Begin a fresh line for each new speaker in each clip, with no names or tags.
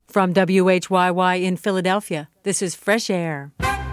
From WHYY in Philadelphia, this is Fresh Air.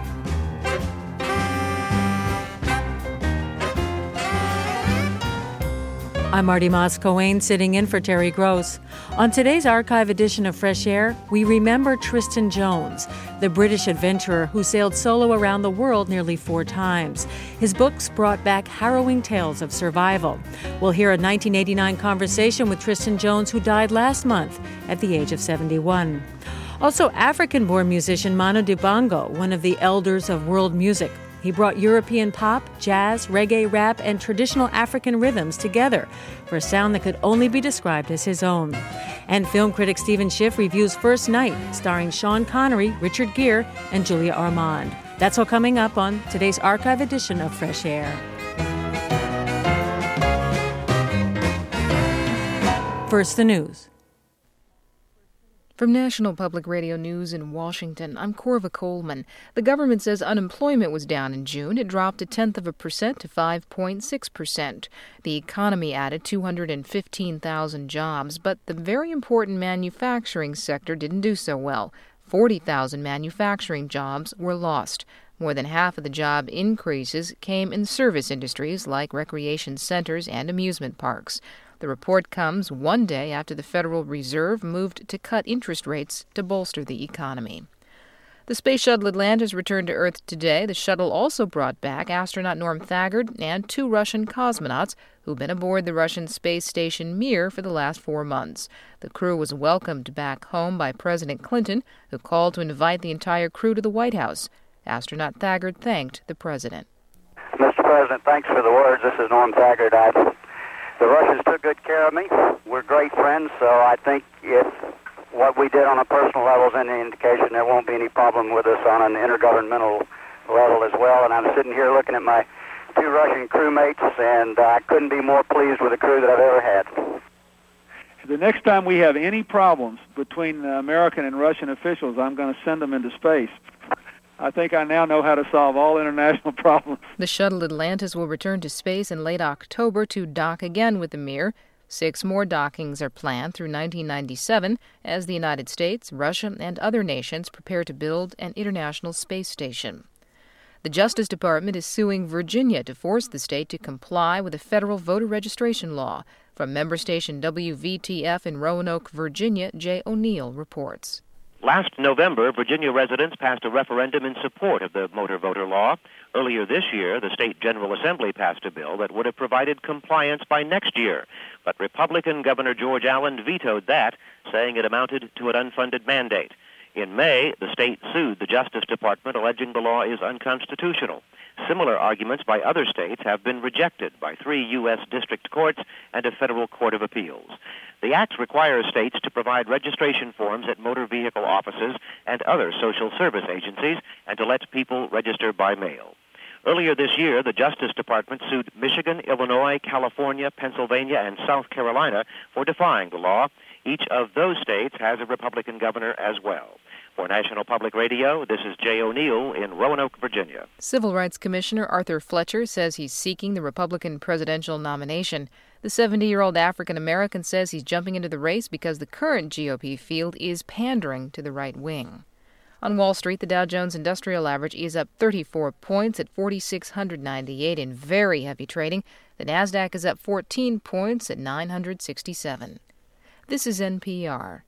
I'm Marty Moss-Coane, sitting in for Terry Gross. On today's archive edition of Fresh Air, we remember Tristan Jones, the British adventurer who sailed solo around the world nearly 4 times. His books brought back harrowing tales of survival. We'll hear a 1989 conversation with Tristan Jones, who died last month at the age of 71. Also, African-born musician Manu Dibango, one of the elders of world music. He brought European pop, jazz, reggae, rap, and traditional African rhythms together for a sound that could only be described as his own. And film critic Stephen Schiff reviews First Night, starring Sean Connery, Richard Gere, and Julia Ormond. That's all coming up on today's archive edition of Fresh Air. First, the news.
From National Public Radio News in Washington, I'm Corva Coleman. The government says unemployment was down in June. It dropped 0.1% to 5.6%. The economy added 215,000 jobs, but the very important manufacturing sector didn't do so well. 40,000 manufacturing jobs were lost. More than half of the job increases came in service industries like recreation centers and amusement parks. The report comes one day after the Federal Reserve moved to cut interest rates to bolster the economy. The Space Shuttle Atlantis returned to Earth today. The shuttle also brought back astronaut Norm Thagard and 2 Russian cosmonauts who've been aboard the Russian space station Mir for the last 4 months. The crew was welcomed back home by President Clinton, who called to invite the entire crew to the White House. Astronaut Thagard thanked the president.
Mr. President, thanks for the words. This is Norm Thagard. The Russians took good care of me. We're great friends, so I think if what we did on a personal level is any indication, there won't be any problem with us on an intergovernmental level as well. And I'm sitting here looking at my 2 Russian crewmates, and I couldn't be more pleased with the crew that I've ever had.
The next time we have any problems between American and Russian officials, I'm going to send them into space. I think I now know how to solve all international problems.
The shuttle Atlantis will return to space in late October to dock again with the Mir. 6 more dockings are planned through 1997 as the United States, Russia, and other nations prepare to build an international space station. The Justice Department is suing Virginia to force the state to comply with a federal voter registration law. From member station WVTF in Roanoke, Virginia, Jay O'Neill reports.
Last November, Virginia residents passed a referendum in support of the motor voter law. Earlier this year, the state General Assembly passed a bill that would have provided compliance by next year. But Republican Governor George Allen vetoed that, saying it amounted to an unfunded mandate. In May, the state sued the Justice Department, alleging the law is unconstitutional. Similar arguments by other states have been rejected by 3 U.S. district courts and a federal court of appeals. The act requires states to provide registration forms at motor vehicle offices and other social service agencies and to let people register by mail. Earlier this year, the Justice Department sued Michigan, Illinois, California, Pennsylvania, and South Carolina for defying the law. Each of those states has a Republican governor as well. For National Public Radio, this is Jay O'Neill in Roanoke, Virginia.
Civil Rights Commissioner Arthur Fletcher says he's seeking the Republican presidential nomination. The 70-year-old African-American says he's jumping into the race because the current GOP field is pandering to the right wing. On Wall Street, the Dow Jones Industrial Average is up 34 points at 4,698 in very heavy trading. The Nasdaq is up 14 points at 967. This is NPR.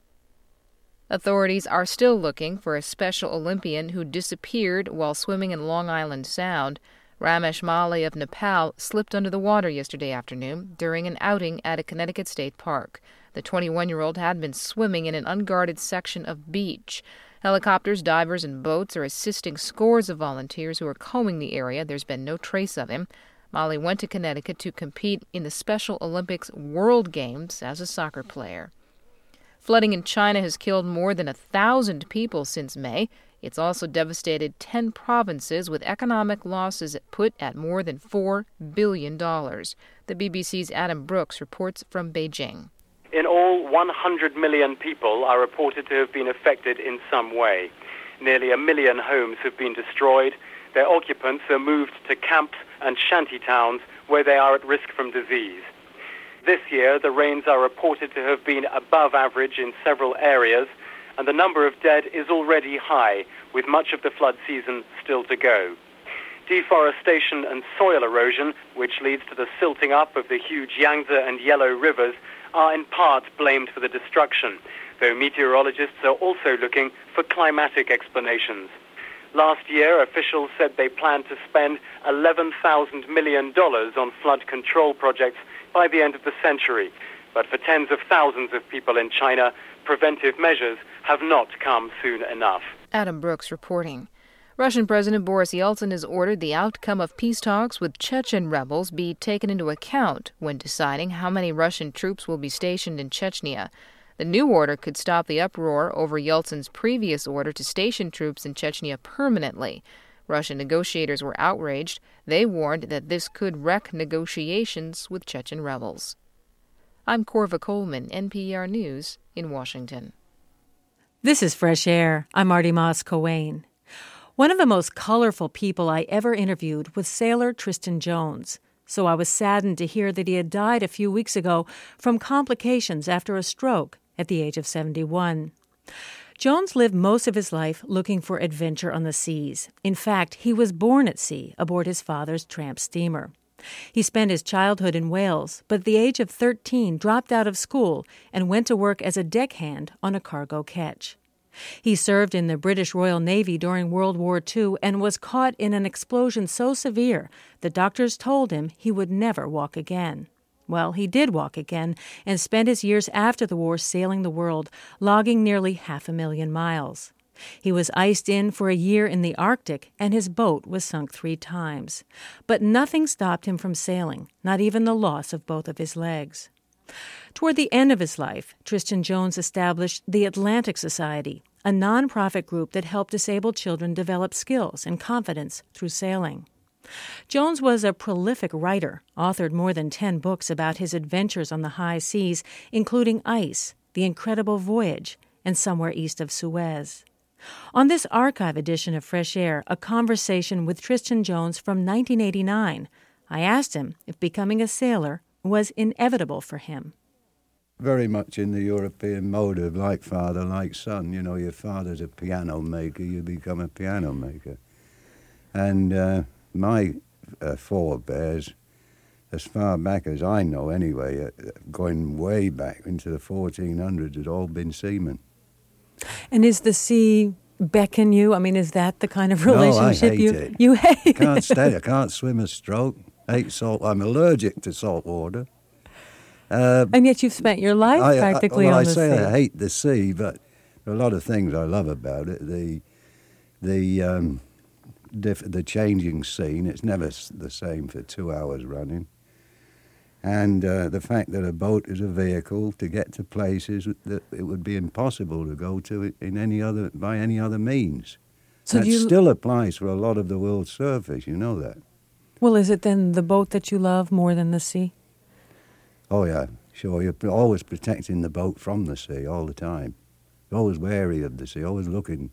Authorities are still looking for a Special Olympian who disappeared while swimming in Long Island Sound. Ramesh Mali of Nepal slipped under the water yesterday afternoon during an outing at a Connecticut state park. The 21-year-old had been swimming in an unguarded section of beach. Helicopters, divers, and boats are assisting scores of volunteers who are combing the area. There's been no trace of him. Mali went to Connecticut to compete in the Special Olympics World Games as a soccer player. Flooding in China has killed more than 1,000 people since May. It's also devastated 10 provinces with economic losses put at more than $4 billion. The BBC's Adam Brooks reports from Beijing.
In all, 100 million people are reported to have been affected in some way. Nearly 1 million homes have been destroyed. Their occupants are moved to camps and shanty towns where they are at risk from disease. This year, the rains are reported to have been above average in several areas, and the number of dead is already high, with much of the flood season still to go. Deforestation and soil erosion, which leads to the silting up of the huge Yangtze and Yellow rivers, are in part blamed for the destruction, though meteorologists are also looking for climatic explanations. Last year, officials said they plan to spend $11,000 million on flood control projects by the end of the century. But for tens of thousands of people in China, preventive measures have not come soon enough.
Adam Brooks reporting. Russian President Boris Yeltsin has ordered the outcome of peace talks with Chechen rebels be taken into account when deciding how many Russian troops will be stationed in Chechnya. The new order could stop the uproar over Yeltsin's previous order to station troops in Chechnya permanently. Russian negotiators were outraged. They warned that this could wreck negotiations with Chechen rebels. I'm Corva Coleman, NPR News in Washington.
This is Fresh Air. I'm Marty Moss-Coane. One of the most colorful people I ever interviewed was sailor Tristan Jones. So I was saddened to hear that he had died a few weeks ago from complications after a stroke at the age of 71. Jones lived most of his life looking for adventure on the seas. In fact, he was born at sea aboard his father's tramp steamer. He spent his childhood in Wales, but at the age of 13 dropped out of school and went to work as a deckhand on a cargo ketch. He served in the British Royal Navy during World War II and was caught in an explosion so severe that doctors told him he would never walk again. Well, he did walk again and spent his years after the war sailing the world, logging nearly 500,000 miles. He was iced in for a year in the Arctic, and his boat was sunk 3 times. But nothing stopped him from sailing, not even the loss of both of his legs. Toward the end of his life, Tristan Jones established the Atlantic Society, a nonprofit group that helped disabled children develop skills and confidence through sailing. Jones was a prolific writer, authored more than 10 books about his adventures on the high seas, including Ice, The Incredible Voyage, and Somewhere East of Suez. On this archive edition of Fresh Air, a conversation with Tristan Jones from 1989, I asked him if becoming a sailor was inevitable for him.
Very much in the European mode of like father, like son. You know, your father's a piano maker, you become a piano maker. And my forebears, as far back as I know anyway, going way back into the 1400s, had all been seamen. And
is the sea beckon you? I mean, is that the kind of relationship
no, I hate it.
You hate it?
Can't stay. I can't swim a stroke. Hate salt. I'm allergic to salt water.
And yet you've spent your life practically on the sea.
I say I hate the sea, but there are a lot of things I love about it. The changing scene. It's never the same for 2 hours running. And the fact that a boat is a vehicle to get to places that it would be impossible to go to by any other means. So that still applies for a lot of the world's surface, you know that.
Well, is it then the boat that you love more than the sea?
Oh, yeah, sure. You're always protecting the boat from the sea all the time. You're always wary of the sea, always looking.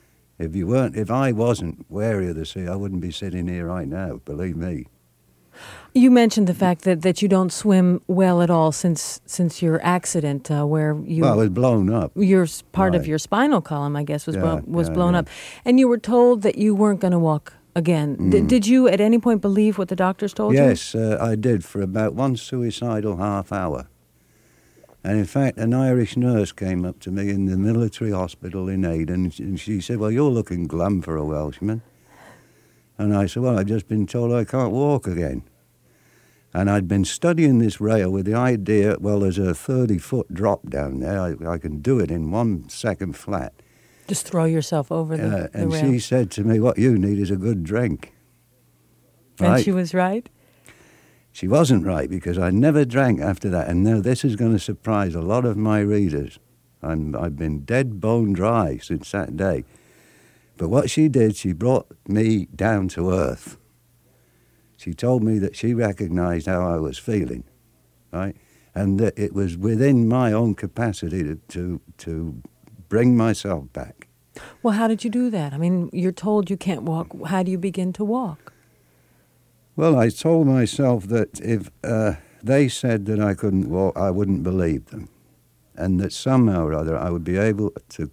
If I wasn't wary of the sea, I wouldn't be sitting here right now, believe me.
You mentioned the fact that you don't swim well at all since your accident, where you...
Well, it was blown up.
Your part of your spinal column, I guess, was blown up. And you were told that you weren't going to walk again. Did you at any point believe what the doctors told you?
Yes, I did for about one suicidal half hour. And in fact, an Irish nurse came up to me in the military hospital in Aden, and she said, "Well, you're looking glum for a Welshman." And I said, "Well, I've just been told I can't walk again." And I'd been studying this rail with the idea, well, there's a 30-foot drop down there. I can do it in 1 second flat.
Just throw yourself over the rail.
And she said to me, "What you need is a good drink."
Right? And she was right?
She wasn't right, because I never drank after that. And now this is going to surprise a lot of my readers. I've been dead bone dry since that day. But what she did, she brought me down to earth. She told me that she recognized how I was feeling, right? And that it was within my own capacity to bring myself back.
Well, how did you do that? I mean, you're told you can't walk. How do you begin to walk?
Well, I told myself that if they said that I couldn't walk, I wouldn't believe them. And that somehow or other I would be able to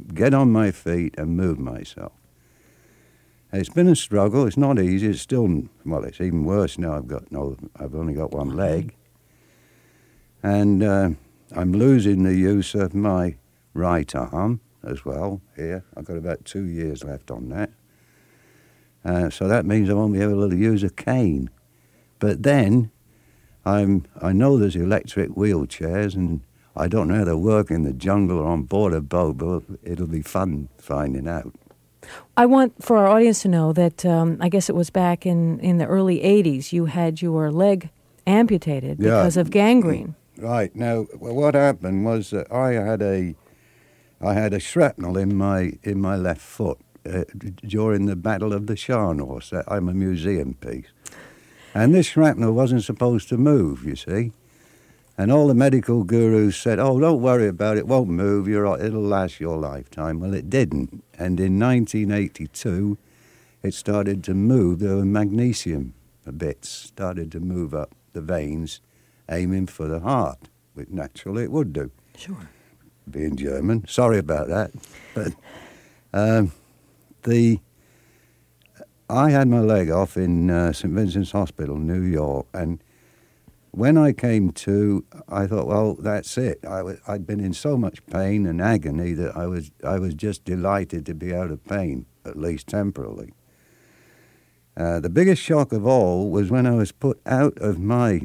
get on my feet and move myself. It's been a struggle. It's not easy. It's still, well, it's even worse now. I've only got one leg. And I'm losing the use of my right arm as well here. I've got about 2 years left on that. So that means I won't be able to use a cane. But then I know there's electric wheelchairs, and I don't know how they work in the jungle or on board a boat, but it'll be fun finding out.
I want for our audience to know that I guess it was back in the early 80s you had your leg amputated because of gangrene.
Right. Now, what happened was that I had a shrapnel in my left foot during the Battle of the Scharnhorst. I'm a museum piece. And this shrapnel wasn't supposed to move, you see. And all the medical gurus said, oh, don't worry about it, it won't move, it'll last your lifetime. Well, it didn't. And in 1982, it started to move. There were magnesium bits started to move up the veins, aiming for the heart, which naturally it would do.
Sure.
Being German, sorry about that. But I had my leg off in St. Vincent's Hospital, New York, and when I came to, I thought, well, that's it. I'd been in so much pain and agony that I was just delighted to be out of pain, at least temporarily. The biggest shock of all was when I was put out of my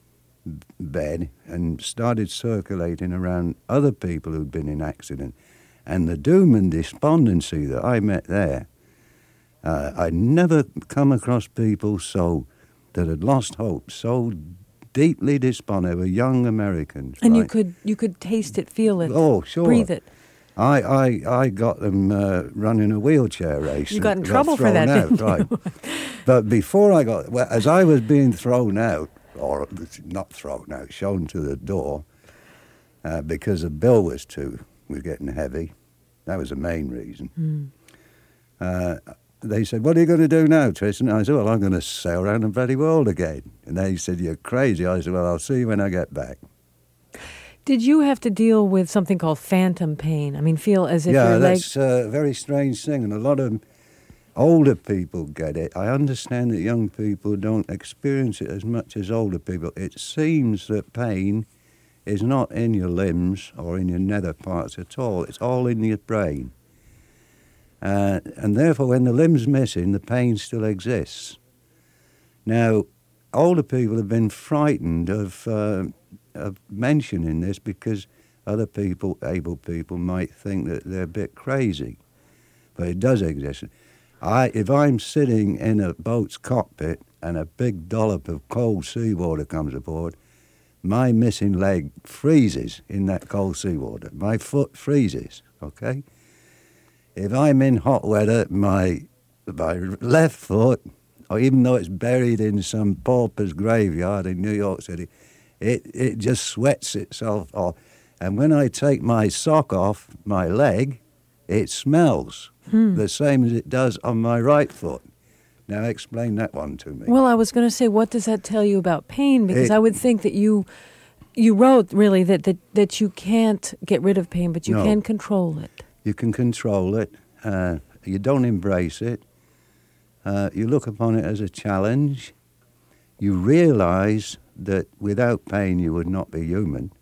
bed and started circulating around other people who'd been in accident. And the doom and despondency that I met there, I'd never come across people that had lost hope, so deeply despondent. They were young Americans.
And
right?
you could taste it, feel it,
oh, sure.
breathe it.
I got them running a wheelchair race.
You got in trouble for that, didn't you?
Right. But before as I was being thrown out, or not thrown out, shown to the door, because the bill was getting heavy. That was the main reason. They said, what are you going to do now, Tristan? I said, well, I'm going to sail around the bloody world again. And they said, you're crazy. I said, well, I'll see you when I get back.
Did you have to deal with something called phantom pain? I mean, feel as if your leg...
Yeah, that's a very strange thing, and a lot of older people get it. I understand that young people don't experience it as much as older people. It seems that pain is not in your limbs or in your nether parts at all. It's all in your brain. And therefore, when the limb's missing, the pain still exists. Now, older people have been frightened of mentioning this because other people, able people, might think that they're a bit crazy. But it does exist. If I'm sitting in a boat's cockpit and a big dollop of cold seawater comes aboard, my missing leg freezes in that cold seawater. My foot freezes, okay? If I'm in hot weather, my left foot, or even though it's buried in some pauper's graveyard in New York City, it just sweats itself off. And when I take my sock off my leg, it smells the same as it does on my right foot. Now explain that one to me.
Well, I was going to say, what does that tell you about pain? Because I would think that you wrote, really, that you can't get rid of pain, but you can control it.
You can control it. You don't embrace it. You look upon it as a challenge. You realize that without pain you would not be human.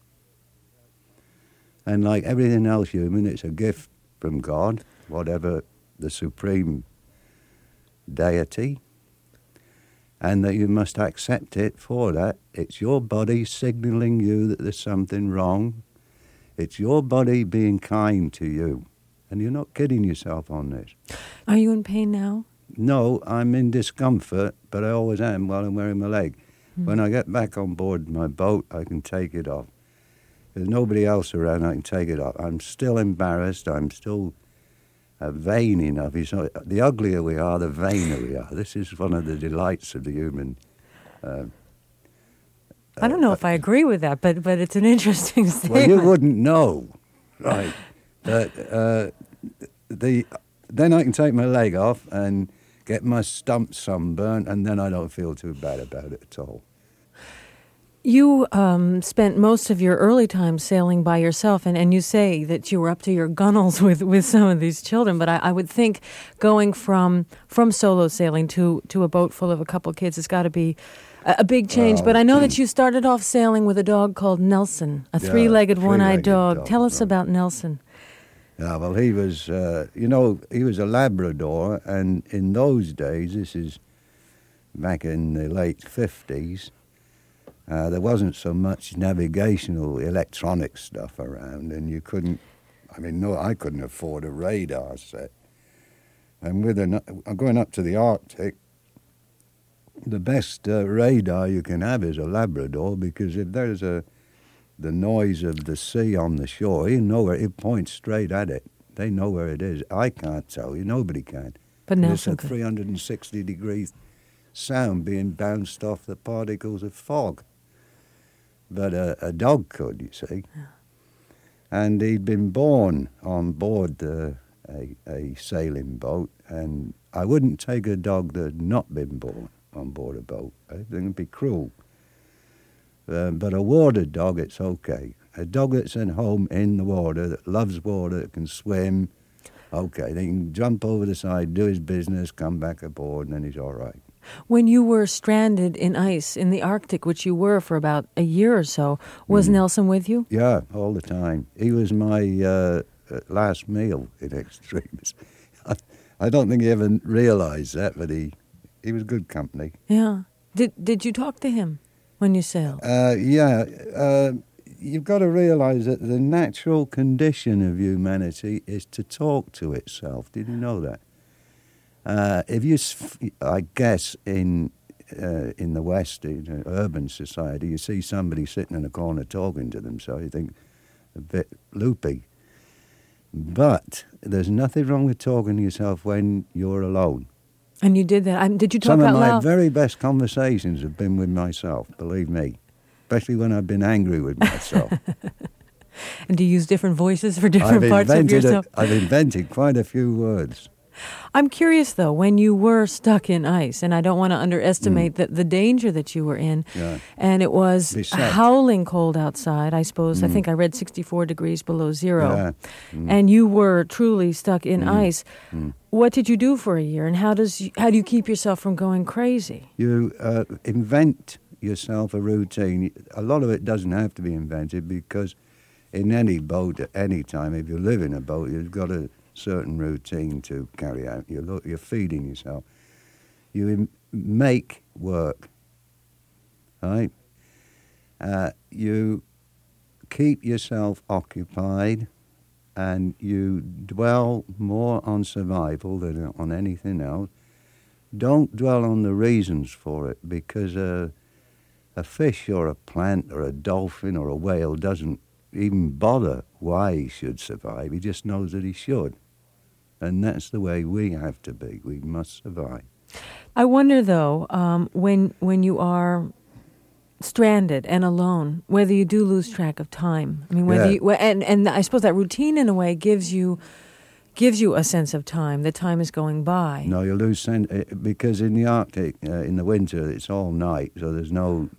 And like everything else human, it's a gift from God, whatever the supreme deity, and that you must accept it for that. It's your body signaling you that there's something wrong. It's your body being kind to you. And you're not kidding yourself on this.
Are you in pain now?
No, I'm in discomfort, but I always am while I'm wearing my leg. When I get back on board my boat, I can take it off. There's nobody else around, I can take it off. I'm still embarrassed. I'm still vain enough. So the uglier we are, the vainer we are. This is one of the delights of the human.
I don't know if I agree with that, but it's an interesting statement.
Well, you wouldn't know, right? But then I can take my leg off and get my stump sunburned, and then I don't feel too bad about it at all.
You spent most of your early time sailing by yourself, and you say that you were up to your gunnels with some of these children, but I would think going from solo sailing to a boat full of a couple kids has got to be a big change. But I know that you started off sailing with a dog called Nelson, a three-legged, one-eyed dog. Tell us about Nelson.
Yeah, well, he was, he was a Labrador, and in those days, this is back in the late 50s, there wasn't so much navigational electronic stuff around, and you couldn't, I couldn't afford a radar set. And going up to the Arctic, the best radar you can have is a Labrador, because if there's the noise of the sea on the shore, you know where it points straight at it. They know where it is. I can't tell you. Nobody can.
But Nelson
it's a 360-degree sound being bounced off the particles of fog. But a dog could, you see. Yeah. And he'd been born on board a sailing boat, and I wouldn't take a dog that had not been born on board a boat. I think it'd be cruel. But a water dog, it's okay. A dog that's at home in the water, that loves water, that can swim, okay. They can jump over the side, do his business, come back aboard, and then he's all right.
When you were stranded in ice in the Arctic, which you were for about a year or so, was Nelson with you?
Yeah, all the time. He was my last meal in extremes. I don't think he ever realised that, but he was good company.
Yeah. Did you talk to him when you sailed?
You've got to realise that the natural condition of humanity is to talk to itself. Did you know that? I guess in the West, in urban society, you see somebody sitting in a corner talking to themselves, you think a bit loopy. But there's nothing wrong with talking to yourself when you're alone.
And you did that. Did you talk out loud?
Some of my very best conversations have been with myself, believe me, especially when I've been angry with myself.
And do you use different voices for different parts of yourself?
I've invented quite a few words.
I'm curious, though, when you were stuck in ice, and I don't want to underestimate the danger that you were in, and it was howling cold outside, I suppose. I think I read 64 degrees below zero, and you were truly stuck in ice. What did you do for a year, and how do you keep yourself from going crazy?
You invent yourself a routine. A lot of it doesn't have to be invented, because in any boat at any time, if you live in a boat, you've got a certain routine to carry out. You're feeding yourself. You make work, right? You keep yourself occupied, and you dwell more on survival than on anything else. Don't dwell on the reasons for it, because a fish or a plant or a dolphin or a whale doesn't even bother why he should survive. He just knows that he should. And that's the way we have to be. We must survive.
I wonder, though, when you are stranded and alone, whether you do lose track of time. I mean, whether you, and I suppose that routine, in a way, gives you a sense of time. The time is going by.
No, you lose sense, because in the Arctic, in the winter, it's all night, so there's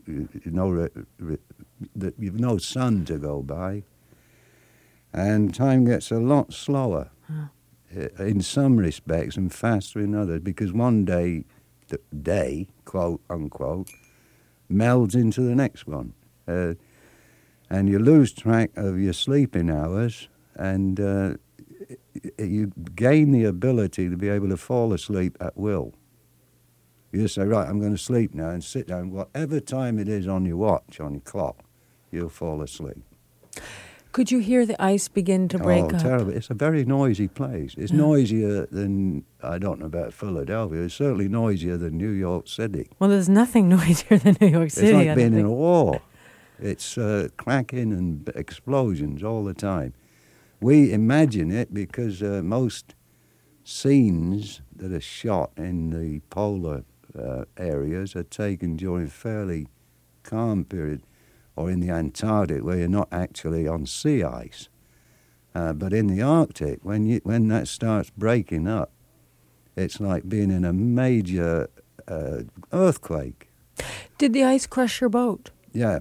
you've no sun to go by, and time gets a lot slower. In some respects and faster in others, because one day, the day, quote unquote, melds into the next one. And you lose track of your sleeping hours, and you gain the ability to be able to fall asleep at will. You just say, right, I'm going to sleep now, and sit down. Whatever time it is on your watch, on your clock, you'll fall asleep.
Could you hear the ice begin to break up?
Oh, terrible. It's a very noisy place. It's noisier than, I don't know about Philadelphia, it's certainly noisier than New York City.
Well, there's nothing noisier than New York City.
It's like being in a war. It's cracking and explosions all the time. We imagine it because most scenes that are shot in the polar areas are taken during fairly calm period, or in the Antarctic, where you're not actually on sea ice. But in the Arctic, when that starts breaking up, it's like being in a major earthquake.
Did the ice crush your boat?
Yeah,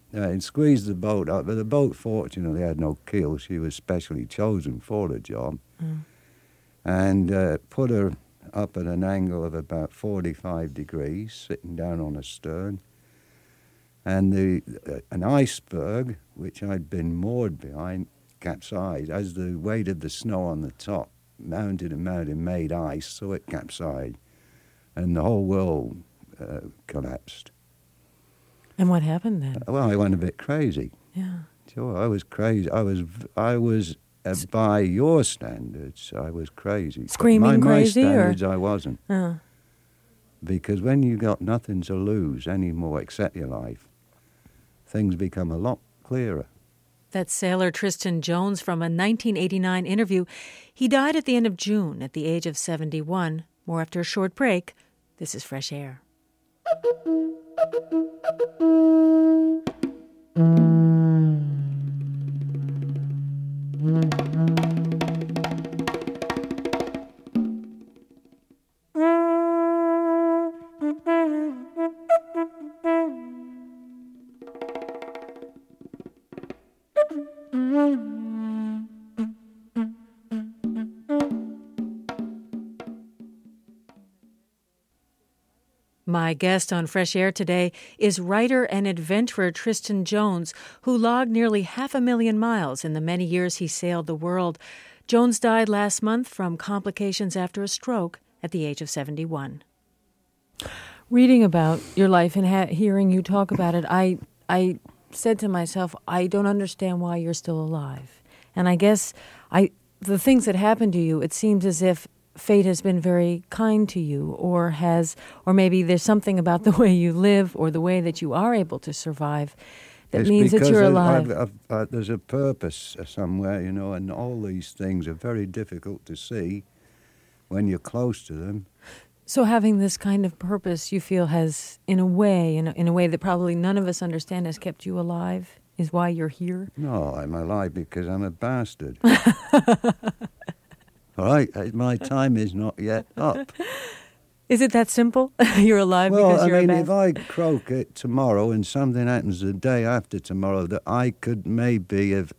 and squeezed the boat up. But the boat, fortunately, had no keel. She was specially chosen for the job. And put her up at an angle of about 45 degrees, sitting down on a stern. And an iceberg, which I'd been moored behind, capsized as the weight of the snow on the top mounted and mounted made ice, so it capsized. And the whole world collapsed.
And what happened then?
Well, I went a bit crazy.
Yeah.
Sure, I was crazy. I was by your standards, I was crazy.
Screaming crazy?
My standards,
or?
I wasn't. Because when you got nothing to lose anymore except your life, things become a lot clearer.
That's sailor Tristan Jones from a 1989 interview. He died at the end of June at the age of 71. More after a short break. This is Fresh Air. My guest on Fresh Air today is writer and adventurer Tristan Jones, who logged nearly 500,000 miles in the many years he sailed the world. Jones died last month from complications after a stroke at the age of 71. Reading about your life and hearing you talk about it, I said to myself, I don't understand why you're still alive. And I guess the things that happened to you, it seems as if fate has been very kind to you, or maybe there's something about the way you live or the way that you are able to survive that means that you're alive.
There's a purpose somewhere, and all these things are very difficult to see when you're close to them.
So having this kind of purpose, you feel has, in a way that probably none of us understand, has kept you alive, is why you're here?
No, I'm alive because I'm a bastard. All right, my time is not yet up.
Is it that simple? You're alive because you're a bastard?
If I croak it tomorrow and something happens the day after tomorrow that I could maybe have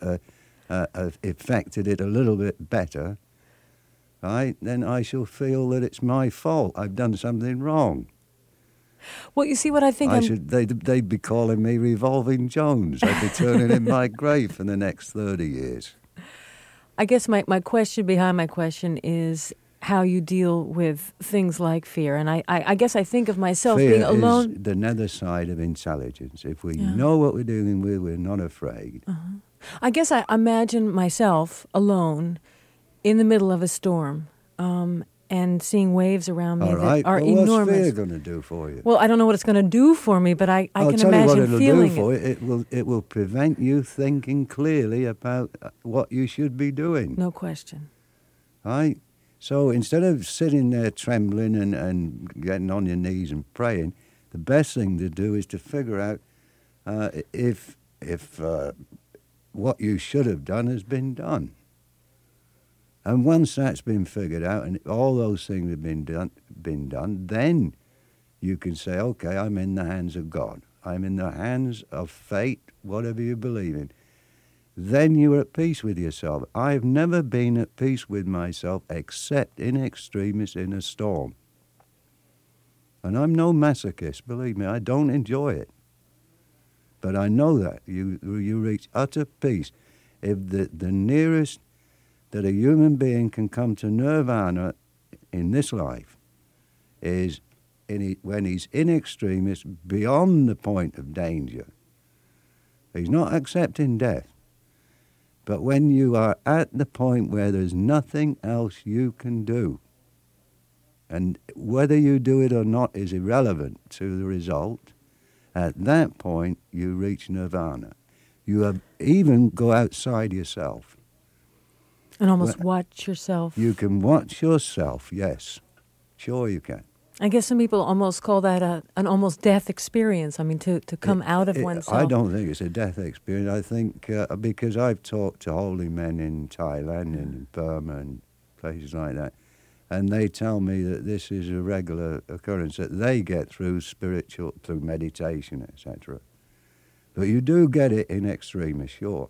affected it a little bit better, right, then I shall feel that it's my fault. I've done something wrong.
Well, you see what I think
they'd be calling me Revolving Jones. I'd be turning in my grave for the next 30 years.
I guess my question behind my question is how you deal with things like fear. And I guess I think of myself
fear
being alone.
Fear is the nether side of intelligence. If we know what we're dealing with, we're not afraid.
I guess I imagine myself alone in the middle of a storm and seeing waves around me that are enormous.
What's fear going to do for you?
Well, I don't know what it's going to do for me, but I can imagine feeling it.
I'll tell you what it'll do for you. It will prevent you thinking clearly about what you should be doing.
No question.
Right? So instead of sitting there trembling and getting on your knees and praying, the best thing to do is to figure out if what you should have done has been done. And once that's been figured out and all those things have been done, then you can say, okay, I'm in the hands of God. I'm in the hands of fate, whatever you believe in. Then you're at peace with yourself. I've never been at peace with myself except in extremis in a storm. And I'm no masochist, believe me, I don't enjoy it. But I know that you reach utter peace. If the nearest that a human being can come to nirvana in this life is when he's in extremis, beyond the point of danger. He's not accepting death. But when you are at the point where there's nothing else you can do, and whether you do it or not is irrelevant to the result, at that point you reach nirvana. You even go outside yourself.
And almost watch yourself.
You can watch yourself, yes. Sure you can.
I guess some people almost call that an almost death experience. I mean, to come out of oneself.
I don't think it's a death experience. I think because I've talked to holy men in Thailand and in Burma and places like that, and they tell me that this is a regular occurrence that they get through meditation, etc. But you do get it in extremis, sure.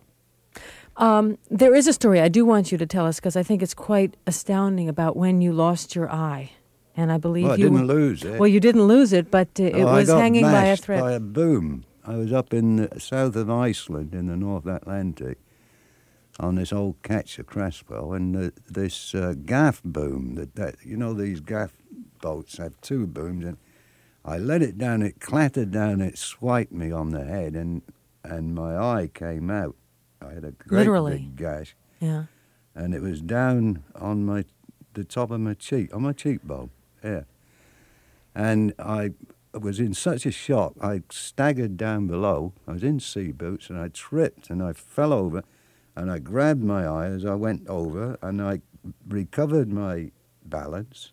There is a story I do want you to tell us because I think it's quite astounding about when you lost your eye. And I believe
I didn't lose it.
Well, you didn't lose it, but it was hanging by a thread.
I got mashed by a boom. I was up in the south of Iceland in the North Atlantic on this old catch of Creswell, and this gaff boom, these gaff boats have two booms, and I let it down, it clattered down, it swiped me on the head, and my eye came out. I had a great big gash.
Yeah.
And it was down on the top of my cheek, on my cheekbone, yeah. And I was in such a shock, I staggered down below. I was in sea boots, and I tripped, and I fell over, and I grabbed my eye as I went over, and I recovered my balance,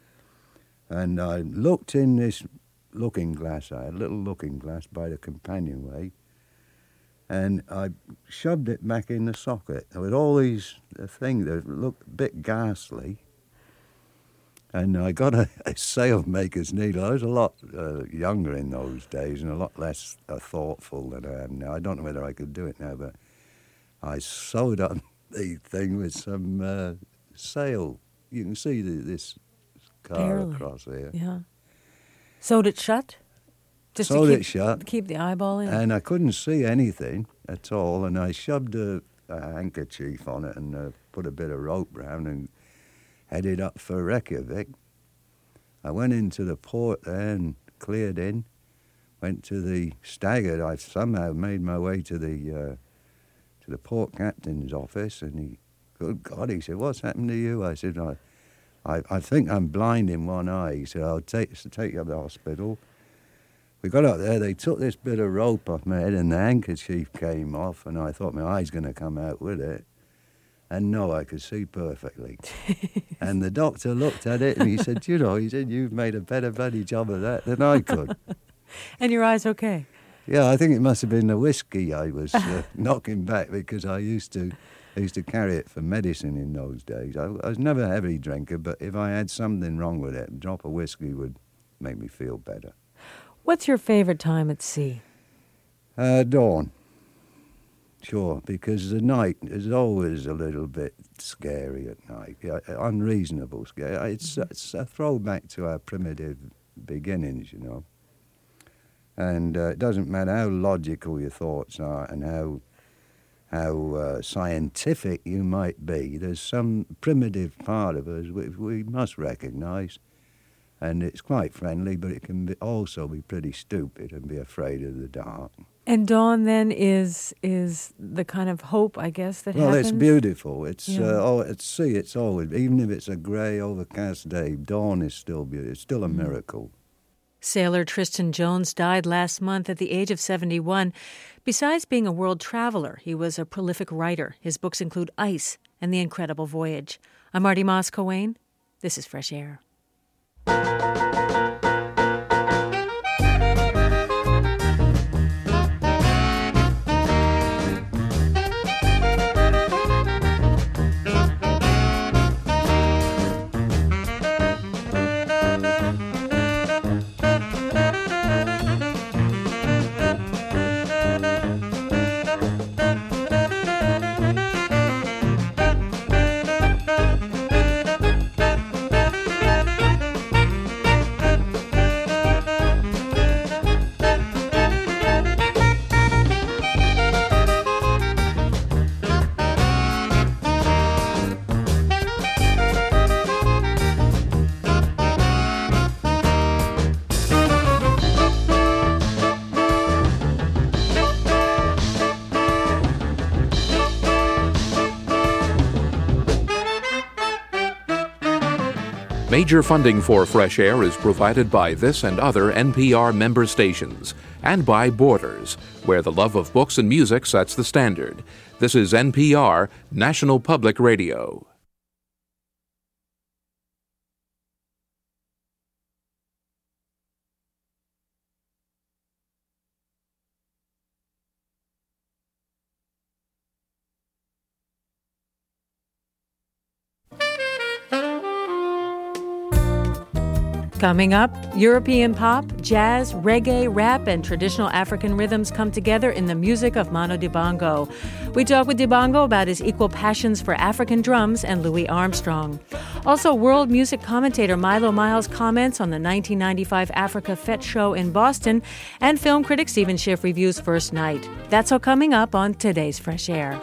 and I looked in this looking glass. I had a little looking glass by the companionway, and I shoved it back in the socket. There was all these things that looked a bit ghastly, and I got a sailmaker's needle. I was a lot younger in those days and a lot less thoughtful than I am now. I don't know whether I could do it now, but I sewed up the thing with some sail. You can see this car across here.
Yeah. Sewed it shut? Just
sewed
to
it shut.
Keep the eyeball in?
And I couldn't see anything at all, and I shoved a handkerchief on it and put a bit of rope round and headed up for Reykjavik. I went into the port there and cleared in, went to the staggered. I somehow made my way to the port captain's office, and he, good God, he said, "What's happened to you?" I said, I think I'm blind in one eye. He said, "I'll take you to the hospital." We got up there, they took this bit of rope off my head and the handkerchief came off, and I thought my eye's going to come out with it. And no, I could see perfectly. And the doctor looked at it and he said, you've made a better bloody job of that than I could.
And your eye's okay?
Yeah, I think it must have been the whiskey I was knocking back, because I used to carry it for medicine in those days. I was never a heavy drinker, but if I had something wrong with it, a drop of whiskey would make me feel better.
What's your favorite time at sea?
Dawn. Sure, because the night is always a little bit scary at night, unreasonable scary. It's a throwback to our primitive beginnings, And it doesn't matter how logical your thoughts are and how scientific you might be, there's some primitive part of us which we must recognise. And it's quite friendly, but it can also be pretty stupid and be afraid of the dark.
And dawn then is the kind of hope, I guess, that happens?
Well, it's beautiful. It's at sea. It's always, even if it's a grey, overcast day, dawn is still beautiful. It's still a miracle.
Sailor Tristan Jones died last month at the age of 71. Besides being a world traveler, he was a prolific writer. His books include Ice and The Incredible Voyage. I'm Marty Moss-Coane. This is Fresh Air.
Major funding for Fresh Air is provided by this and other NPR member stations, and by Borders, where the love of books and music sets the standard. This is NPR, National Public Radio.
Coming up, European pop, jazz, reggae, rap, and traditional African rhythms come together in the music of Manu Dibango. We talk with Dibango about his equal passions for African drums and Louis Armstrong. Also, world music commentator Milo Miles comments on the 1995 Africa Fete show in Boston, and film critic Stephen Schiff reviews First Night. That's all coming up on today's Fresh Air.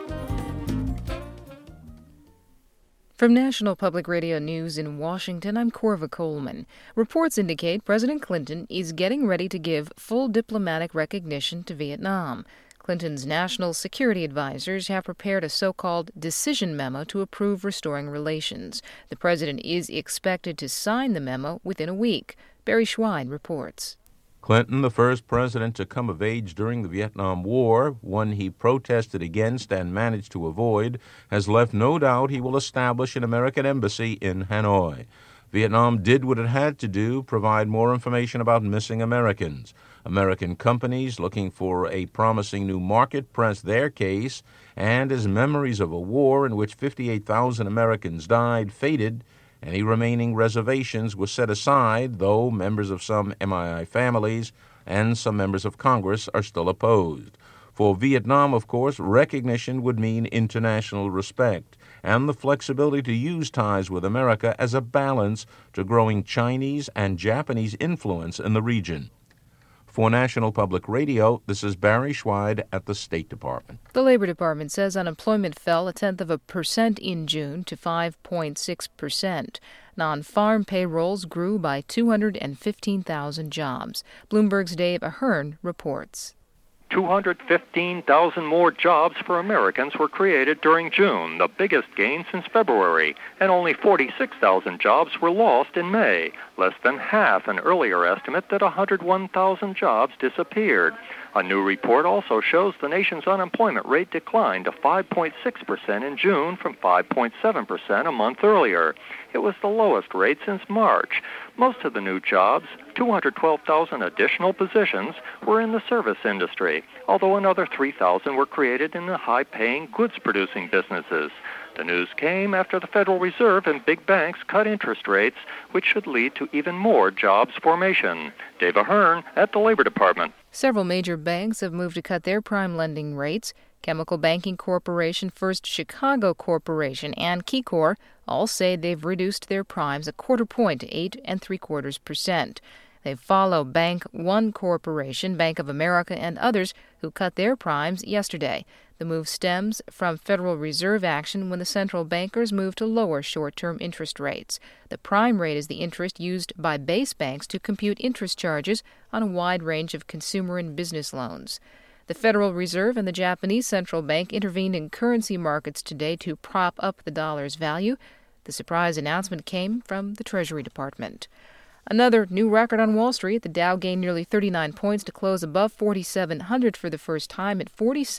From National Public Radio News in Washington, I'm Corva Coleman. Reports indicate President Clinton is getting ready to give full diplomatic recognition to Vietnam. Clinton's national security advisors have prepared a so-called decision memo to approve restoring relations. The president is expected to sign the memo within a week. Barry Schwein reports.
Clinton, the first president to come of age during the Vietnam War, one he protested against and managed to avoid, has left no doubt he will establish an American embassy in Hanoi. Vietnam did what it had to do, provide more information about missing Americans. American companies looking for a promising new market pressed their case, and as memories of a war in which 58,000 Americans died faded, any remaining reservations were set aside, though members of some MII families and some members of Congress are still opposed. For Vietnam, of course, recognition would mean international respect and the flexibility to use ties with America as a balance to growing Chinese and Japanese influence in the region. For National Public Radio, this is Barry Schweid at the State Department.
The Labor Department says unemployment fell 0.1% in June to 5.6%. Non-farm payrolls grew by 215,000 jobs. Bloomberg's Dave Ahern reports.
215,000 more jobs for Americans were created during June, the biggest gain since February, and only 46,000 jobs were lost in May, less than half an earlier estimate that 101,000 jobs disappeared. A new report also shows the nation's unemployment rate declined to 5.6% in June from 5.7% a month earlier. It was the lowest rate since March. Most of the new jobs, 212,000 additional positions, were in the service industry, although another 3,000 were created in the high-paying goods-producing businesses. The news came after the Federal Reserve and big banks cut interest rates, which should lead to even more jobs formation. Dave Ahern at the Labor Department.
Several major banks have moved to cut their prime lending rates. Chemical Banking Corporation, First Chicago Corporation, and KeyCorp all say they've reduced their primes a quarter point to 8.75%. They follow Bank One Corporation, Bank of America, and others who cut their primes yesterday. The move stems from Federal Reserve action when the central bankers moved to lower short-term interest rates. The prime rate is the interest used by base banks to compute interest charges on a wide range of consumer and business loans. The Federal Reserve and the Japanese Central Bank intervened in currency markets today to prop up the dollar's value. The surprise announcement came from the Treasury Department. Another new record on Wall Street. The Dow gained nearly 39 points to close above 4,700 for the first time at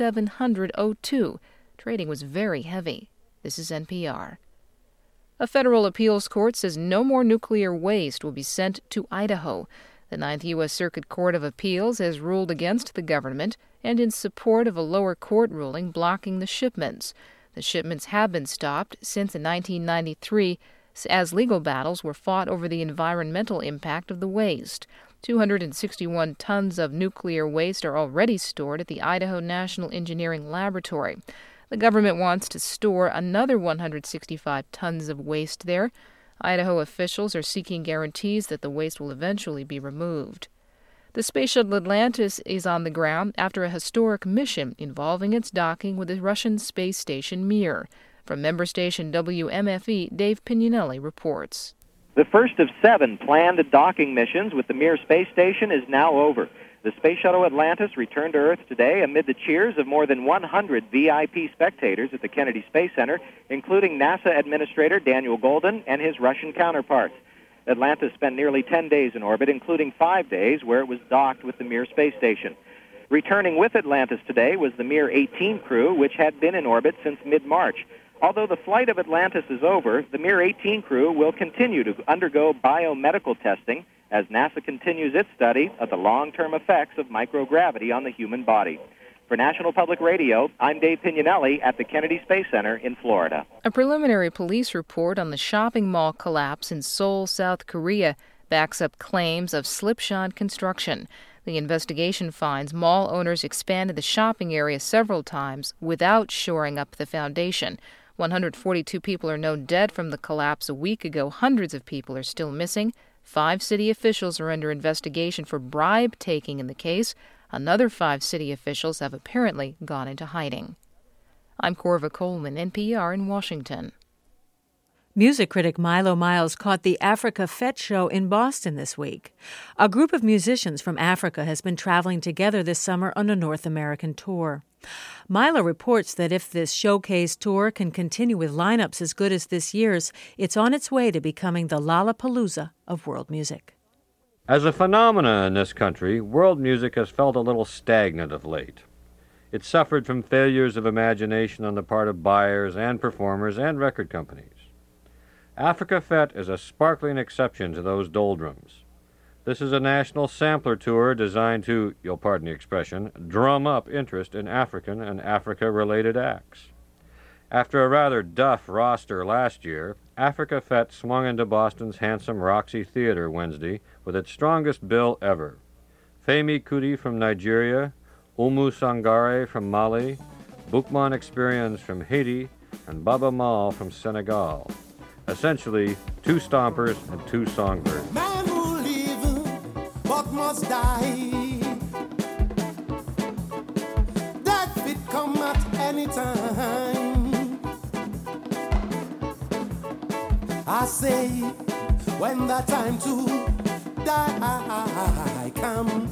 4,702. Trading was very heavy. This is NPR. A federal appeals court says no more nuclear waste will be sent to Idaho. The Ninth U.S. Circuit Court of Appeals has ruled against the government and in support of a lower court ruling blocking the shipments. The shipments have been stopped since 1993 as legal battles were fought over the environmental impact of the waste. 261 tons of nuclear waste are already stored at the Idaho National Engineering Laboratory. The government wants to store another 165 tons of waste there. Idaho officials are seeking guarantees that the waste will eventually be removed. The Space Shuttle Atlantis is on the ground after a historic mission involving its docking with the Russian space station Mir. From member station WMFE, Dave Pignanelli reports.
The first of 7 planned docking missions with the Mir space station is now over. The Space Shuttle Atlantis returned to Earth today amid the cheers of more than 100 VIP spectators at the Kennedy Space Center, including NASA Administrator Daniel Goldin and his Russian counterparts. Atlantis spent nearly 10 days in orbit, including 5 days where it was docked with the Mir space station. Returning with Atlantis today was the Mir 18 crew, which had been in orbit since mid-March. Although the flight of Atlantis is over, the Mir 18 crew will continue to undergo biomedical testing as NASA continues its study of the long-term effects of microgravity on the human body. For National Public Radio, I'm Dave Pignanelli at the Kennedy Space Center in Florida.
A preliminary police report on the shopping mall collapse in Seoul, South Korea, backs up claims of slipshod construction. The investigation finds mall owners expanded the shopping area several times without shoring up the foundation. 142 people are known dead from the collapse a week ago. Hundreds of people are still missing. 5 city officials are under investigation for bribe-taking in the case. Another 5 city officials have apparently gone into hiding. I'm Corva Coleman, NPR in Washington.
Music critic Milo Miles caught the Africa Fete show in Boston this week. A group of musicians from Africa has been traveling together this summer on a North American tour. Milo reports that if this showcase tour can continue with lineups as good as this year's, it's on its way to becoming the Lollapalooza of world music.
As a phenomena in this country, world music has felt a little stagnant of late. It suffered from failures of imagination on the part of buyers and performers and record companies. Africa Fete is a sparkling exception to those doldrums. This is a national sampler tour designed to, you'll pardon the expression, drum up interest in African and Africa-related acts. After a rather duff roster last year, Africa Fete swung into Boston's handsome Roxy Theater Wednesday with its strongest bill ever. Femi Kuti from Nigeria, Umu Sangare from Mali, Boukman Experience from Haiti, and Baba Mal from Senegal. Essentially, 2 stompers and 2 songbirds.
Man who live, but must die. Death will come at any time. I say, when the time to die come,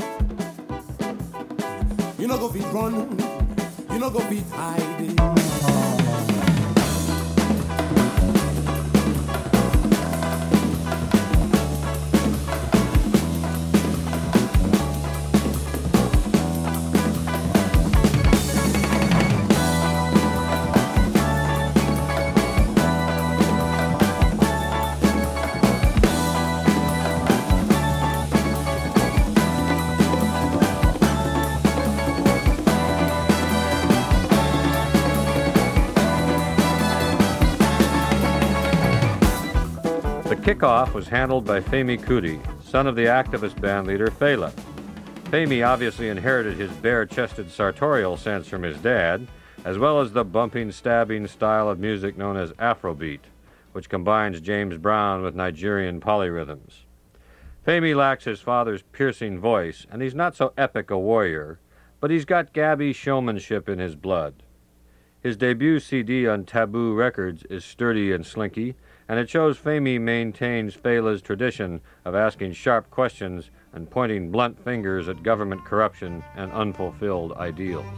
you no go fit run, you no go fit hide.
Kickoff was handled by Femi Kuti, son of the activist band leader Fela. Femi obviously inherited his bare-chested sartorial sense from his dad, as well as the bumping, stabbing style of music known as Afrobeat, which combines James Brown with Nigerian polyrhythms. Femi lacks his father's piercing voice, and he's not so epic a warrior, but he's got gabby showmanship in his blood. His debut CD on Taboo Records is sturdy and slinky, and it shows Femi maintains Fela's tradition of asking sharp questions and pointing blunt fingers at government corruption and unfulfilled ideals.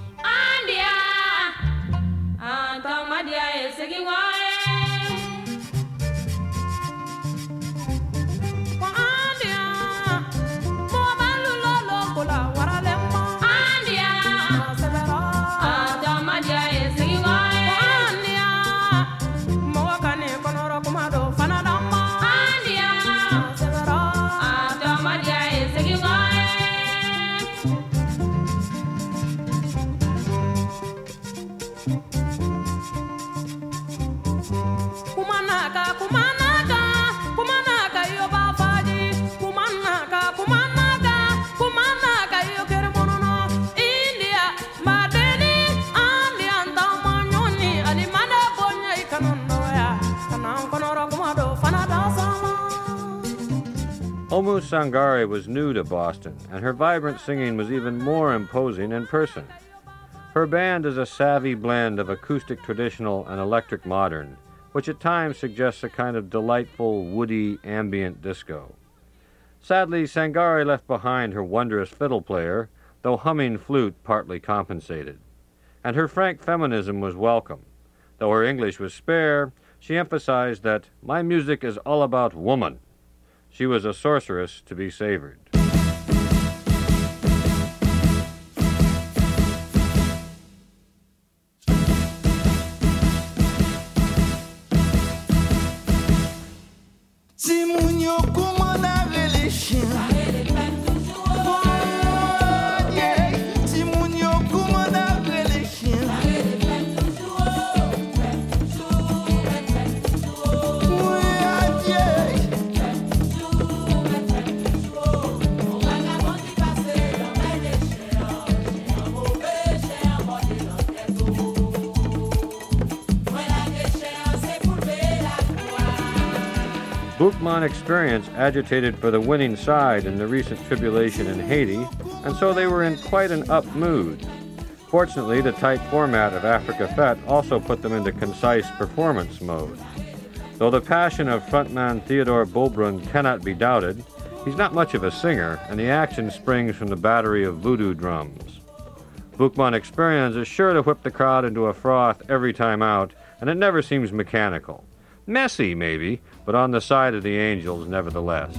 Umu Sangare was new to Boston, and her vibrant singing was even more imposing in person. Her band is a savvy blend of acoustic traditional and electric modern, which at times suggests a kind of delightful, woody, ambient disco. Sadly, Sangare left behind her wondrous fiddle player, though humming flute partly compensated. And her frank feminism was welcome. Though her English was spare, she emphasized that my music is all about woman. She was a sorceress to be savored. Boukman Experience agitated for the winning side in the recent tribulation in Haiti, and so they were in quite an up mood. Fortunately, the tight format of Africa Fête also put them into concise performance mode. Though the passion of frontman Theodore Bulbrun cannot be doubted, he's not much of a singer, and the action springs from the battery of voodoo drums. Boukman Experience is sure to whip the crowd into a froth every time out, and it never seems mechanical. Messy, maybe, but on the side of the angels, nevertheless.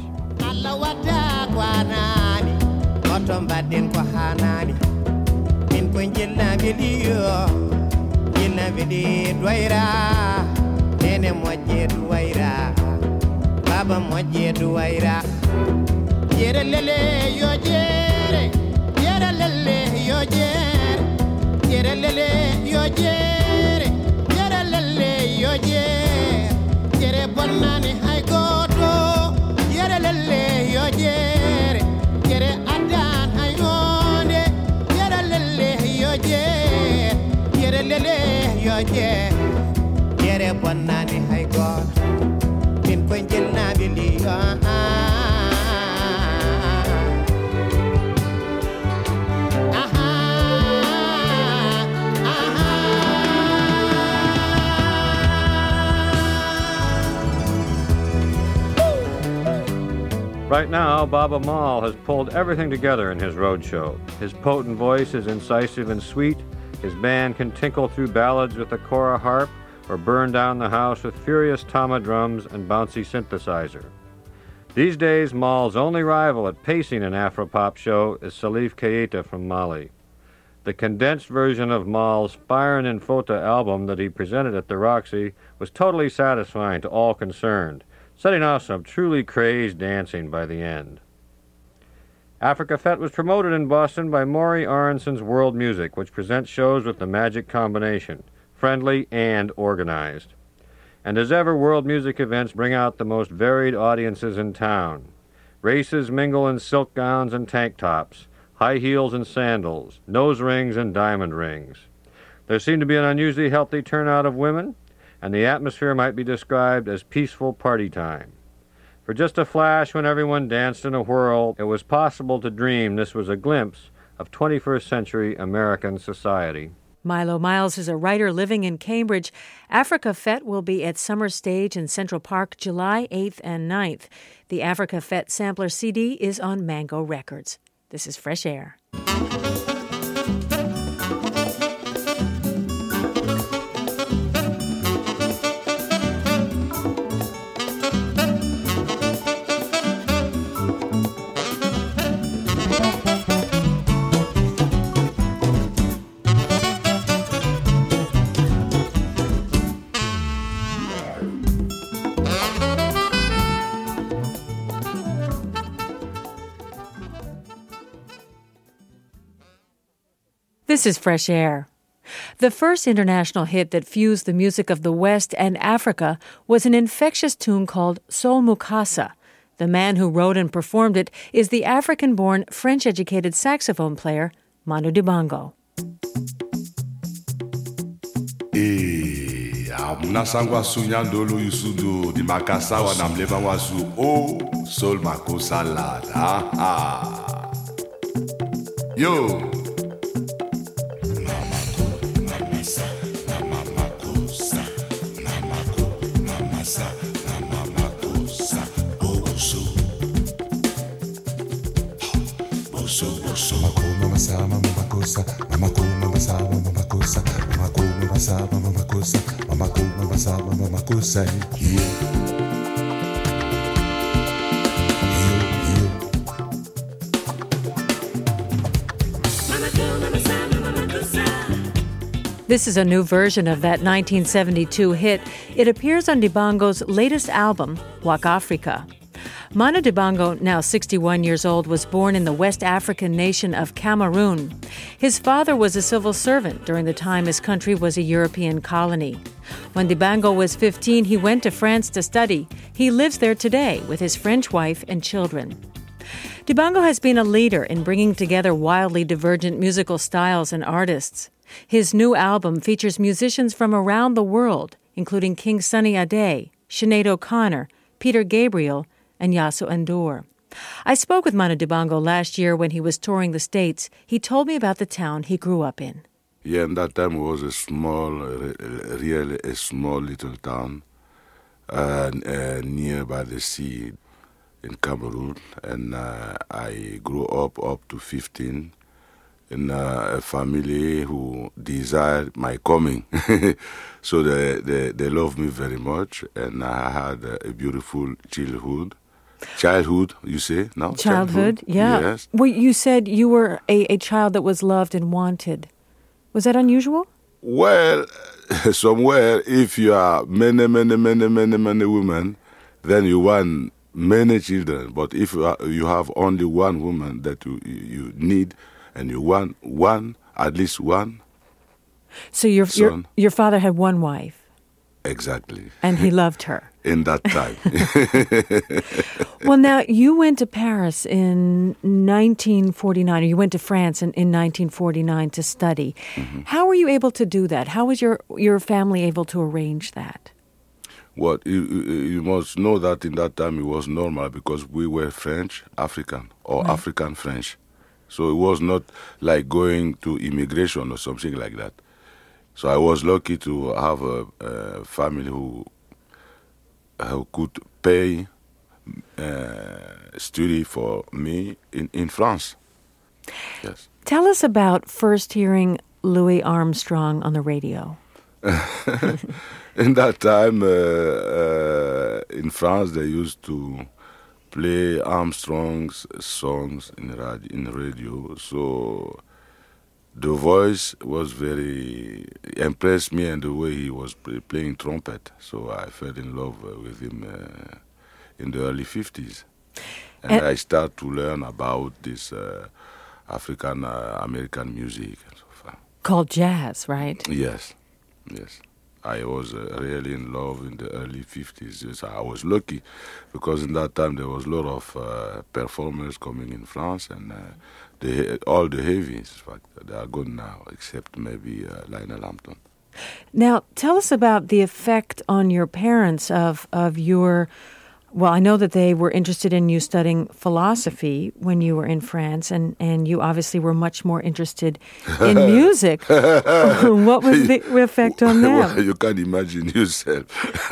Bonani hay goto yere lele yo jere yere adan hay onde yere lele yo jere yere lele yo jere yere bonani hay goto min ko jelna bili
Right now, Baaba Maal has pulled everything together in his roadshow. His potent voice is incisive and sweet. His band can tinkle through ballads with a kora harp or burn down the house with furious tama drums and bouncy synthesizer. These days, Maal's only rival at pacing an Afropop show is Salif Keita from Mali. The condensed version of Maal's Fire and Fota album that he presented at the Roxy was totally satisfying to all concerned, setting off some truly crazed dancing by the end. Africa Fête was promoted in Boston by Maury Aronson's World Music, which presents shows with the magic combination, friendly and organized. And as ever, World Music events bring out the most varied audiences in town. Races mingle in silk gowns and tank tops, high heels and sandals, nose rings and diamond rings. There seemed to be an unusually healthy turnout of women, and the atmosphere might be described as peaceful party time. For just a flash, when everyone danced in a whirl, it was possible to dream this was a glimpse of 21st century American society.
Milo Miles is a writer living in Cambridge. Africa Fête will be at Summer Stage in Central Park July 8th and 9th. The Africa Fête sampler CD is on Mango Records. This is Fresh Air. This is Fresh Air. The first international hit that fused the music of the West and Africa was an infectious tune called Sol Mukasa. The man who wrote and performed it is the African-born, French-educated saxophone player Manu Dibango.
Mnasangwa sunyandolo yusudu di makasawa na mleva wasu o Sol Makosa lad. Yo.
This is a new version of that 1972 hit. It appears on Dibango's latest album, Wak Africa. Manu Dibango, now 61 years old, was born in the West African nation of Cameroon. His father was a civil servant during the time his country was a European colony. When Dibango was 15, he went to France to study. He lives there today with his French wife and children. Dibango has been a leader in bringing together wildly divergent musical styles and artists. His new album features musicians from around the world, including King Sunny Ade, Sinead O'Connor, Peter Gabriel, and Yasu Andour. I spoke with Manu Dibango last year when he was touring the States. He told me about the town he grew up in.
Yeah, in that time it was a small, really a small little town near by the sea in Cameroon. And I grew up to 15 in a family who desired my coming. So they loved me very much, and I had a beautiful childhood, you say now?
Childhood, yeah.
Yes.
Well, you said you were a child that was loved and wanted. Was that unusual?
Well, somewhere, if you are many women, then you want many children. But if you have only one woman that you need, and you want at least one.
So your father had one wife.
Exactly.
And he loved her.
In that time.
Well, now, you went to Paris in 1949, or you went to France in 1949 to study. Mm-hmm. How were you able to do that? How was your family able to arrange that?
Well, you must know that in that time it was normal because we were French African or right. African French. So it was not like going to immigration or something like that. So I was lucky to have a family who could pay study for me in France. Yes.
Tell us about first hearing Louis Armstrong on the radio.
In that time, in France, they used to play Armstrong's songs in radio. So the voice was very impressed me, and the way he was playing trumpet. So I fell in love with him in the early 50s. And I started to learn about this African American music and so forth.
Called jazz, right?
Yes. I was really in love in the early 50s. Yes, I was lucky because in that time there was a lot of performers coming in France, and all the heavies, in fact, they are gone now, except maybe Lionel Hampton.
Now, tell us about the effect on your parents of your... Well, I know that they were interested in you studying philosophy when you were in France, and you obviously were much more interested in music. What was the effect on them?
Well, you can imagine yourself.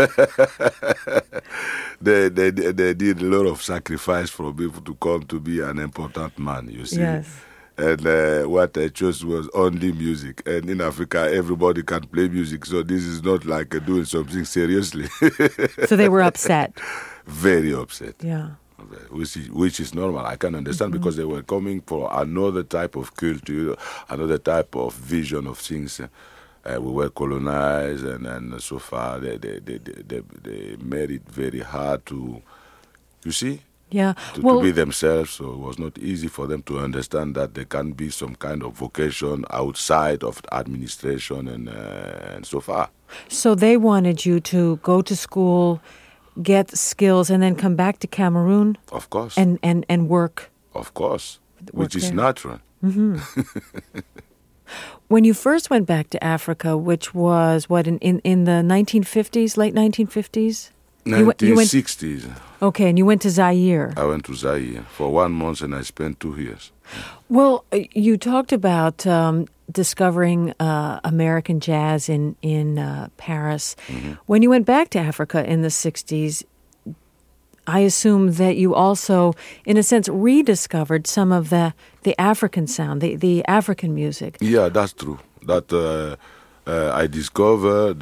They did a lot of sacrifice for people to come to be an important man, you see.
Yes.
And what I chose was only music. And in Africa, everybody can play music, so this is not like doing something seriously.
So they were upset.
Very upset.
Yeah.
Which is normal. I can understand because they were coming for another type of culture, another type of vision of things. We were colonized, and so far they made it very hard to, you see?
Yeah.
To be themselves, so it was not easy for them to understand that there can be some kind of vocation outside of administration and so far.
So they wanted you to go to school, get skills, and then come back to Cameroon?
Of course.
And work?
Of course, which is natural.
Mm-hmm. When you first went back to Africa, which was, what, in the 1950s, late 1950s?
1960s.
Okay, and you went to Zaire.
I went to Zaire for 1 month, and I spent 2 years.
Well, you talked about discovering American jazz in Paris. Mm-hmm. When you went back to Africa in the 60s, I assume that you also, in a sense, rediscovered some of the African sound, the African music.
Yeah, that's true. That I discovered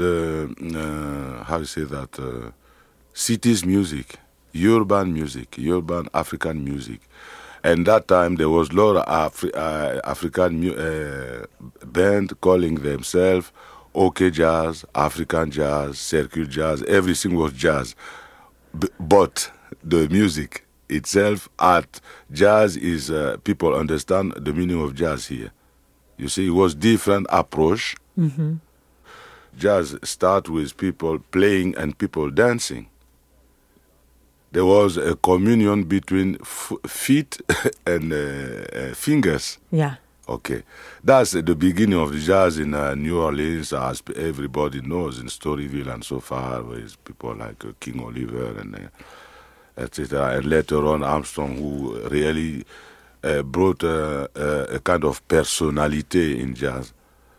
cities music, urban African music. And that time there was a lot of African band calling themselves OK Jazz, African Jazz, Circle Jazz. Everything was jazz. But the music itself, art, jazz is, people understand the meaning of jazz here. You see, it was different approach.
Mm-hmm.
Jazz start with people playing and people dancing. There was a communion between feet and fingers.
Yeah.
Okay. That's the beginning of the jazz in New Orleans, as everybody knows, in Storyville and so far, with people like King Oliver and etc. And later on, Armstrong, who really brought a kind of personality in jazz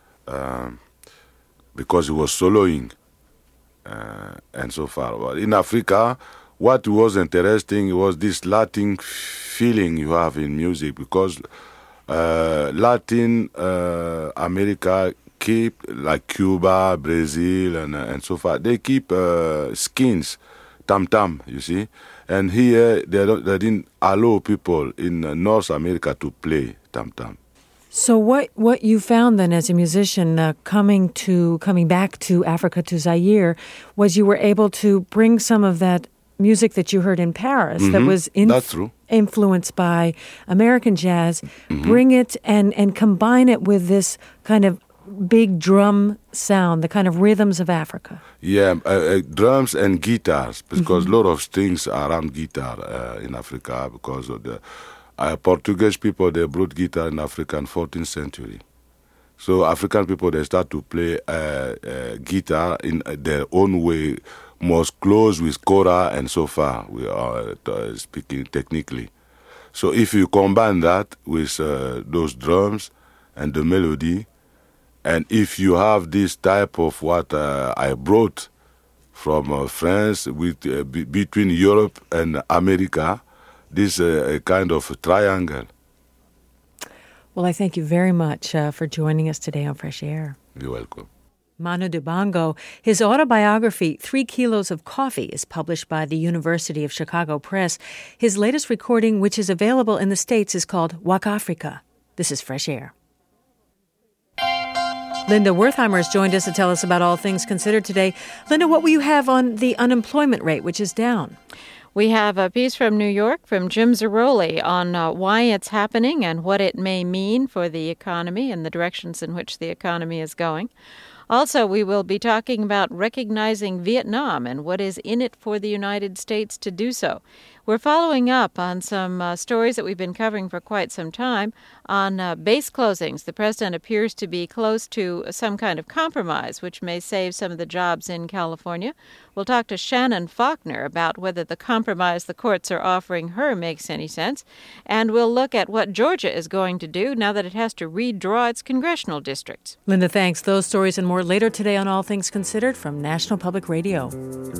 because he was soloing and so far. But in Africa, what was interesting was this Latin feeling you have in music, because Latin America keep, like Cuba, Brazil, and so far, they keep skins, tam-tam, you see. And here, they didn't allow people in North America to play tam-tam.
So what you found then as a musician coming back to Africa, to Zaire, was you were able to bring some of that music that you heard in Paris that was influenced by American jazz, bring it and combine it with this kind of big drum sound, the kind of rhythms of Africa.
Yeah, drums and guitars, because a lot of strings around guitar in Africa, because of the Portuguese people, they brought guitar in Africa in 14th century. So African people, they start to play guitar in their own way, most close with kora and so far. We are speaking technically. So if you combine that with those drums and the melody, and if you have this type of what I brought from France with between Europe and America, this a kind of a triangle.
Well, I thank you very much for joining us today on Fresh Air.
You're welcome.
Manu Dibango. His autobiography, 3 Kilos of Coffee, is published by the University of Chicago Press. His latest recording, which is available in the States, is called Wakafrika. This is Fresh Air. Linda Wertheimer has joined us to tell us about all things considered today. Linda, what will you have on the unemployment rate, which is down?
We have a piece from New York from Jim Zaroli on why it's happening and what it may mean for the economy and the directions in which the economy is going. Also, we will be talking about recognizing Vietnam and what is in it for the United States to do so. We're following up on some stories that we've been covering for quite some time on base closings. The president appears to be close to some kind of compromise, which may save some of the jobs in California. We'll talk to Shannon Faulkner about whether the compromise the courts are offering her makes any sense. And we'll look at what Georgia is going to do now that it has to redraw its congressional districts.
Linda, thanks. Those stories and more later today on All Things Considered from National Public Radio.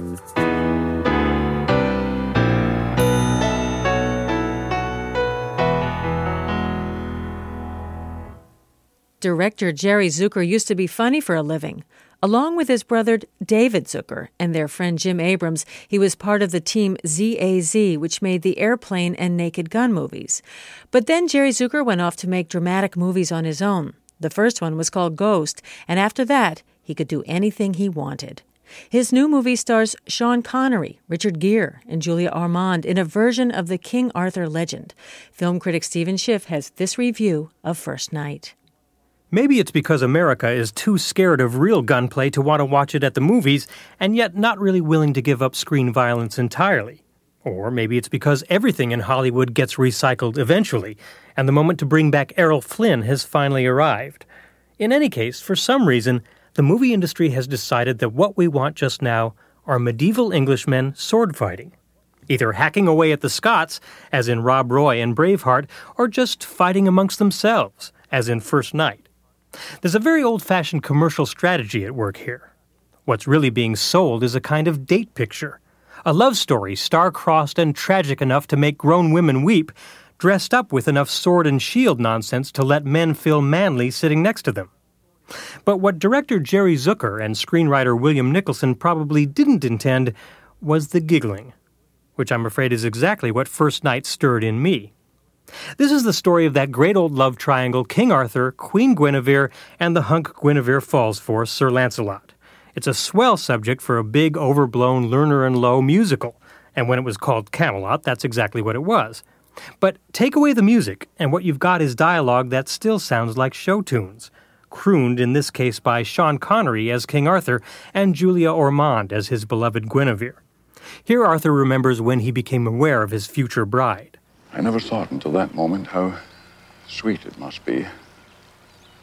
Director Jerry Zucker used to be funny for a living. Along with his brother David Zucker and their friend Jim Abrams, he was part of the team ZAZ, which made the Airplane and Naked Gun movies. But then Jerry Zucker went off to make dramatic movies on his own. The first one was called Ghost, and after that, he could do anything he wanted. His new movie stars Sean Connery, Richard Gere, and Julia Ormond in a version of the King Arthur legend. Film critic Stephen Schiff has this review of First Night.
Maybe it's because America is too scared of real gunplay to want to watch it at the movies, and yet not really willing to give up screen violence entirely. Or maybe it's because everything in Hollywood gets recycled eventually, and the moment to bring back Errol Flynn has finally arrived. In any case, for some reason, the movie industry has decided that what we want just now are medieval Englishmen sword fighting. Either hacking away at the Scots, as in Rob Roy and Braveheart, or just fighting amongst themselves, as in First Night. There's a very old-fashioned commercial strategy at work here. What's really being sold is a kind of date picture. A love story star-crossed and tragic enough to make grown women weep, dressed up with enough sword and shield nonsense to let men feel manly sitting next to them. But what director Jerry Zucker and screenwriter William Nicholson probably didn't intend was the giggling, which I'm afraid is exactly what First Night stirred in me. This is the story of that great old love triangle, King Arthur, Queen Guinevere, and the hunk Guinevere falls for, Sir Lancelot. It's a swell subject for a big, overblown Lerner and Loewe musical, and when it was called Camelot, that's exactly what it was. But take away the music, and what you've got is dialogue that still sounds like show tunes, crooned in this case by Sean Connery as King Arthur and Julia Ormond as his beloved Guinevere. Here Arthur remembers when he became aware of his future bride.
I never thought until that moment how sweet it must be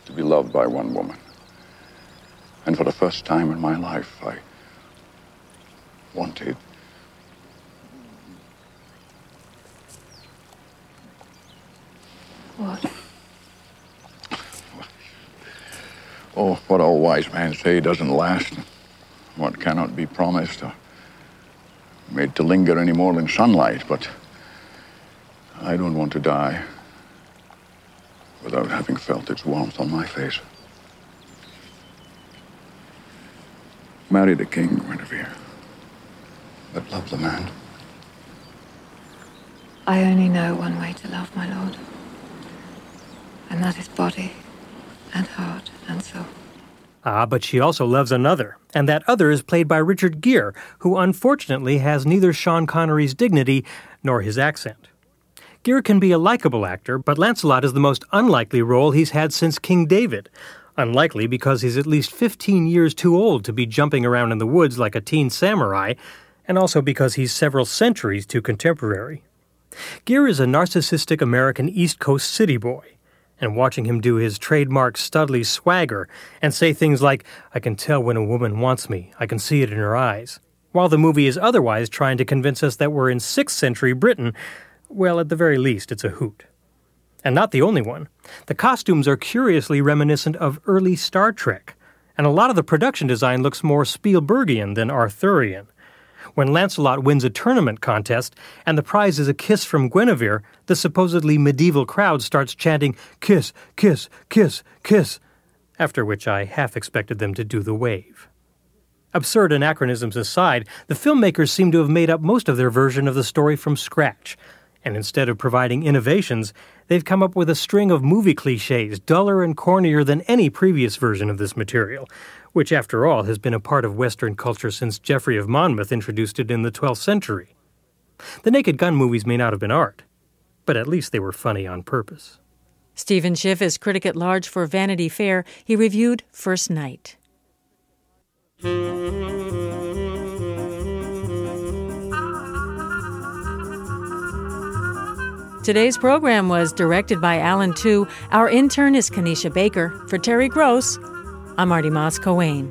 to be loved by one woman. And for the first time in my life, I wanted
what?
Oh, what all wise men say doesn't last. What cannot be promised or made to linger any more than sunlight, but I don't want to die without having felt its warmth on my face. Marry the king, Guinevere, but love the man.
I only know one way to love, my lord. And that is body and heart and soul.
Ah, but she also loves another, and that other is played by Richard Gere, who unfortunately has neither Sean Connery's dignity nor his accent. Gere can be a likable actor, but Lancelot is the most unlikely role he's had since King David. Unlikely because he's at least 15 years too old to be jumping around in the woods like a teen samurai, and also because he's several centuries too contemporary. Gere is a narcissistic American East Coast city boy, and watching him do his trademark Studley swagger and say things like, "I can tell when a woman wants me, I can see it in her eyes," while the movie is otherwise trying to convince us that we're in 6th century Britain, well, at the very least, it's a hoot. And not the only one. The costumes are curiously reminiscent of early Star Trek, and a lot of the production design looks more Spielbergian than Arthurian. When Lancelot wins a tournament contest and the prize is a kiss from Guinevere, the supposedly medieval crowd starts chanting, "Kiss, kiss, kiss, kiss," after which I half expected them to do the wave. Absurd anachronisms aside, the filmmakers seem to have made up most of their version of the story from scratch, and instead of providing innovations, they've come up with a string of movie cliches duller and cornier than any previous version of this material, which, after all, has been a part of Western culture since Geoffrey of Monmouth introduced it in the 12th century. The Naked Gun movies may not have been art, but at least they were funny on purpose.
Stephen Schiff is critic at large for Vanity Fair. He reviewed First Night. Today's program was directed by Alan Tu. Our intern is Kanisha Baker. For Terry Gross, I'm Marty Moss-Coane.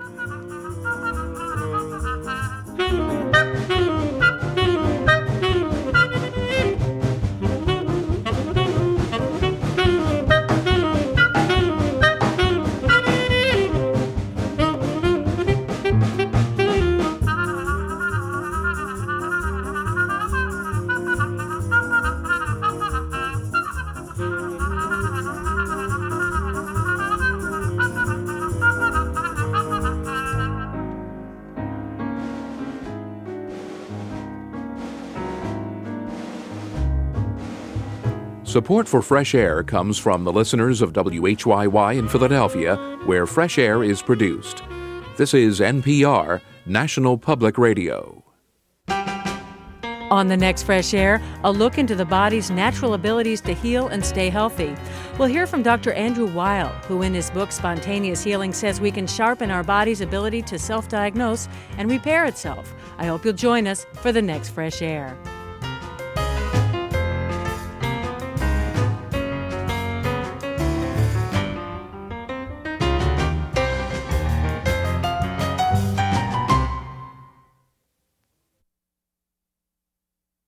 Support for Fresh Air comes from the listeners of WHYY in Philadelphia, where Fresh Air is produced. This is NPR, National Public Radio.
On the next Fresh Air, a look into the body's natural abilities to heal and stay healthy. We'll hear from Dr. Andrew Weil, who in his book Spontaneous Healing says we can sharpen our body's ability to self-diagnose and repair itself. I hope you'll join us for the next Fresh Air.